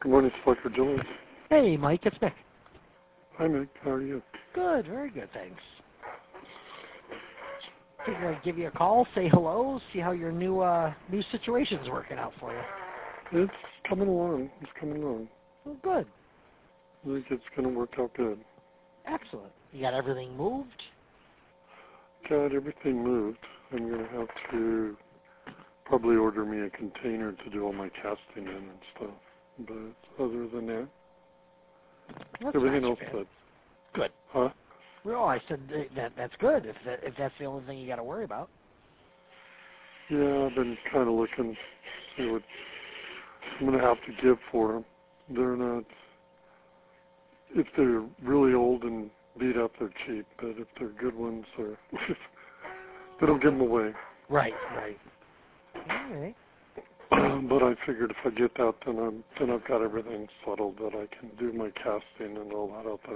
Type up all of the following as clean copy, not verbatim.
Good morning, Selector Jones. Hey, Mike, it's Mick. Hi, Mick. How are you? Good, very good, thanks. Figured I'd give you a call, say hello, see how your new situation's working out for you. It's coming along. It's coming along. Well, good. I think it's going to work out good. Excellent. You got everything moved? Got everything moved. I'm going to have to probably order me a container to do all my casting in and stuff. But other than that, That's everything not else bad. good. Good. Huh? Well, I said that's good if that's the only thing you got to worry about. Yeah, I've been kind of looking, see what I'm going to have to give for them. They're not, if they're really old and beat up, they're cheap. But if they're good ones, they don't give them away. Right, right. All right. But I figured if I get that, then I've got everything settled that I can do my casting and all that out there.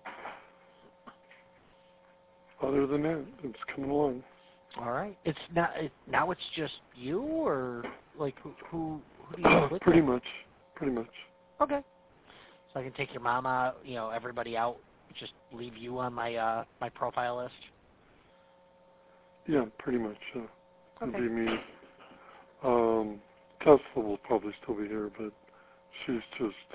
Other than that, it's coming along. All right. It's not now. It's just you, or like who do you live with? Pretty much. Okay. So I can take your mom out, everybody out. Just leave you on my my profile list. Yeah, pretty much. Okay. It'll be me. Tesla will probably still be here, but she's just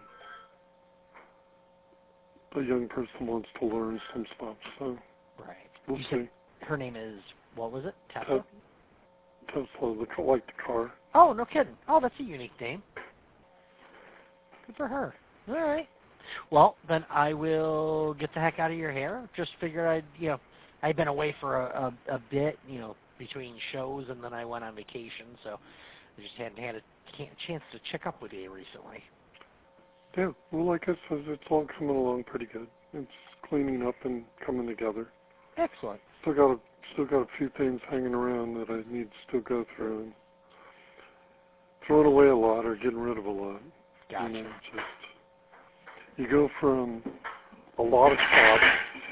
a young person who wants to learn some stuff. So Right. we'll You see. said her name is, what was it? Tesla? Tesla, like the car. Oh, no kidding. Oh, that's a unique name. Good for her. All right. Well, then I will get the heck out of your hair. Just figured I'd been away for a bit, between shows, and then I went on vacation, so I just hadn't had a chance to check up with you recently. Yeah, well, like I said, it's all coming along pretty good. It's cleaning up and coming together. Excellent. Still got a few things hanging around that I need to still go through, and throwing away a lot or getting rid of a lot. Gotcha. You go from a lot of shops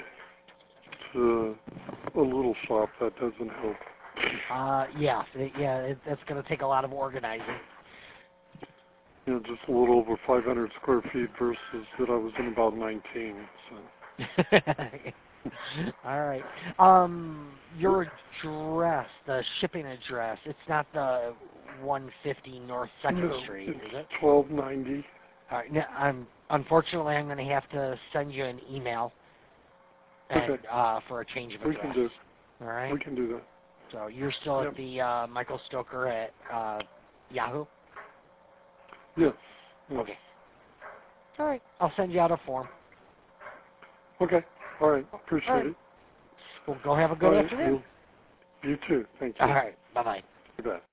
to a little shop. That doesn't help. That's going to take a lot of organizing. Just a little over 500 square feet versus that I was in about 19. So. All right. Your address, the shipping address, it's not the 150 North 2nd Street, is it? It's 1290. All right. Now, unfortunately, I'm going to have to send you an email and, for a change of address. We can do. All right? We can do that. So you're still at the Michael Stoker at Yahoo? Yes. Okay. All right. I'll send you out a form. Okay. All right. Appreciate it. Well, go have a good afternoon. You too. Thank you. All right. Bye-bye. You bet.